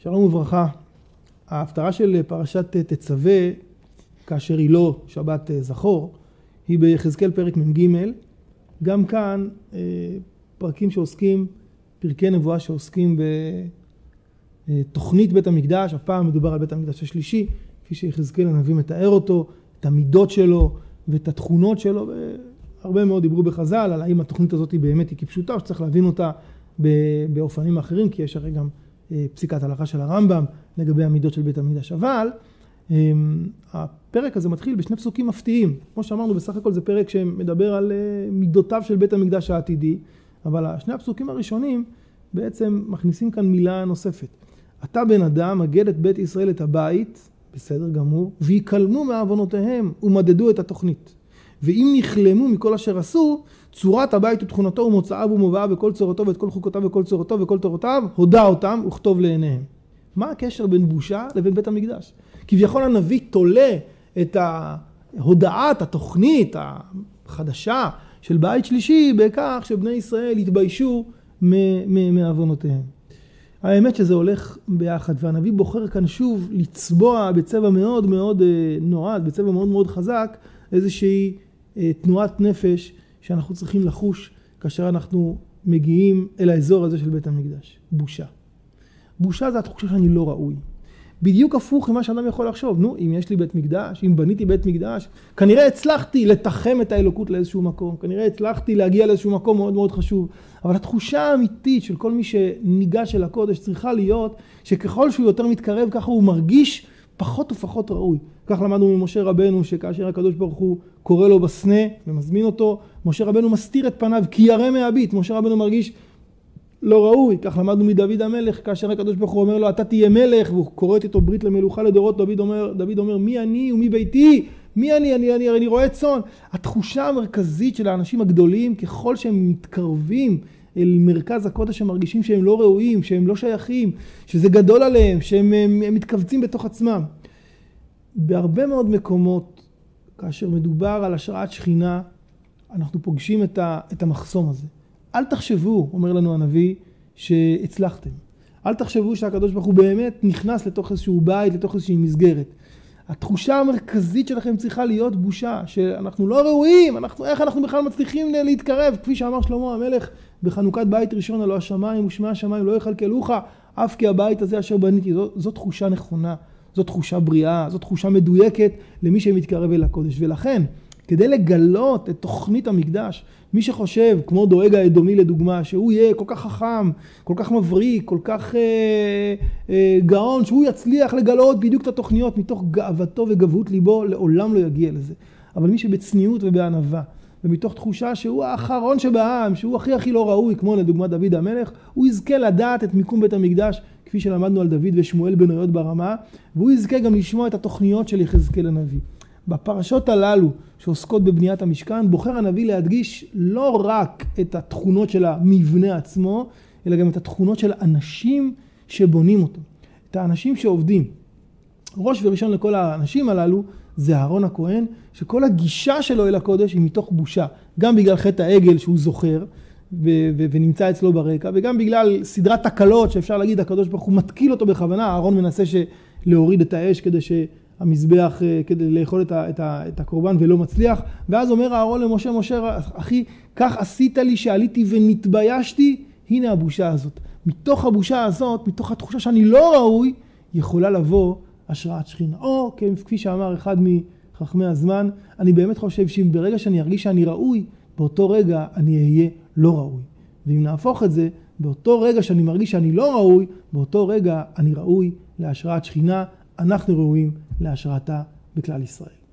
שלום וברכה. ההפטרה של פרשת תצווה, כאשר היא לא שבת זכור, היא ביחזקאל פרק מ"ג. גם כאן פרקים שעוסקים, פרקי נבואה שעוסקים בתוכנית בית המקדש. הפעם מדובר על בית המקדש השלישי, כפי שיחזקאל הנביא מתאר אותו, את המידות שלו ואת התכונות שלו. הרבה מאוד דיברו בחז"ל על האם התוכנית הזאת היא באמת היא כפשוטה, או שצריך להבין אותה באופנים אחרים, כי יש הרי גם פסיקת הלכה של הרמב"ם לגבי המידות של בית המקדש. אבל הפרק הזה מתחיל בשני פסוקים מפתיעים. כמו שאמרנו, בסך הכל זה פרק שמדבר על מידותיו של בית המקדש העתידי, אבל שני הפסוקים הראשונים בעצם מכניסים כאן מילה נוספת. אתה בן אדם, מגד את בית ישראל את הבית, בסדר גמור, ויקלמו מעוונותיהם ומדדו את התוכנית. ואם נכלמו מכל אשר עשו, צורת הבית ותכונתו ומוצאיו ומובאיו וכל צורתו ואת כל חוקותיו וכל צורתו וכל תורותיו, הודע אותם וכתוב לעיניהם. מה הקשר בין בושה לבין בית המקדש? כביכול הנביא תולה את ההודעת, התוכנית החדשה של בית שלישי בכך שבני ישראל יתביישו מעוונותיהם. האמת שזה הולך ביחד, והנביא בוחר כאן שוב לצבוע בצבע מאוד מאוד נועד, בצבע מאוד מאוד חזק, איזושהי תנועת נפש שאנחנו צריכים לחוש כאשר אנחנו מגיעים אל האזור הזה של בית המקדש. בושה. בושה זה התחושה שאני לא ראוי. בדיוק הפוך ממה שאדם יכול לחשוב. אם יש לי בית מקדש, אם בניתי בית מקדש, כנראה הצלחתי לתחם את האלוקות לאיזשהו מקום, כנראה הצלחתי להגיע לאיזשהו מקום מאוד מאוד חשוב. אבל התחושה האמיתית של כל מי שניגש אל הקודש צריכה להיות שככל שהוא יותר מתקרב, ככה הוא מרגיש פחות ופחות ראוי. כך למדנו ממשה רבנו, שכאשר הקדוש ברוך הוא קורא לו בסנה ומזמין אותו, משה רבנו מסתיר את פניו כי ירא מהביט. משה רבנו מרגיש לא ראוי. כך למדנו מדוד המלך, כאשר הקדוש ברוך הוא אומר לו אתה תהיה מלך, והוא קורא איתו ברית למלוכה לדורות. דוד אומר מי אני ומי ביתי? מי אני רואה צאן. התחושה המרכזית של האנשים הגדולים, ככל שהם מתקרבים אל מרכז הקודש, הם מרגישים שהם לא ראויים, שהם לא שייכים, שזה גדול עליהם, שהם מתכווצים בתוך עצמם. בהרבה מאוד מקומות, כאשר מדובר על השראת שכינה, אנחנו פוגשים את המחסום הזה. אל תחשבו, אומר לנו הנביא, שהצלחתם. אל תחשבו שהקדוש ברוך הוא באמת נכנס לתוך איזשהו בית, לתוך איזושהי מסגרת. התחושה המרכזית שלכם צריכה להיות בושה, שאנחנו לא ראויים, איך אנחנו בכלל מצליחים להתקרב, כפי שאמר שלמה המלך בחנוכת בית ראשון, הלא השמיים ושמי השמיים לא יכלכלוך, אף כי הבית הזה אשר בניתי. זו תחושה נכונה, זו תחושה בריאה, זו תחושה מדויקת למי שמתקרב אל הקודש. ולכן, כדי לגלות את תוכנית המקדש, מי שחושב, כמו דואג האדומי לדוגמה, שהוא יהיה כל כך חכם, כל כך מבריק, כל כך גאון, שהוא יצליח לגלות בדיוק את התוכניות מתוך גאוותו וגבהות ליבו, לעולם לא יגיע לזה. אבל מי שבצניעות ובענווה, ומתוך תחושה שהוא האחרון שבעם, שהוא הכי לא ראוי, כמו לדוגמה דוד המלך, הוא יזכה לדעת את מיקום בית המקדש, כפי שלמדנו על דוד ושמואל בנויות ברמה, והוא יזכה גם לשמוע את התוכניות של יחזקאל הנביא. בפרשות הללו שעוסקות בבניית המשכן, בוחר הנביא להדגיש לא רק את התכונות של המבנה עצמו, אלא גם את התכונות של האנשים שבונים אותו. את האנשים שעובדים. ראש וראשון לכל האנשים הללו זה אהרון הכהן, שכל הגישה שלו אל הקודש היא מתוך בושה. גם בגלל חטא העגל שהוא זוכר ונמצא אצלו ברקע, וגם בגלל סדרת תקלות שאפשר להגיד הקדוש ברוך הוא מתקיל אותו בכוונה. אהרון מנסה להוריד את האש כדי המזבח כדי לאכול את הקורבן ולא מצליח, ואז אומר אהרון למשה, משה אחי, כך עשית לי שעליתי ונתביישתי. הנה הבושה הזאת. מתוך הבושה הזאת, מתוך התחושה שאני לא ראוי, יכולה לבוא השראת שכינה. או כפי שאמר אחד מחכמי הזמן, אני באמת חושב שאם ברגע שאני ארגיש שאני ראוי, באותו רגע אני אהיה לא ראוי. ואם נהפוך את זה, באותו רגע שאני מרגיש שאני לא ראוי, באותו רגע אני ראוי להשראת שכינה. אנחנו ראויים להשראתה בכלל ישראל.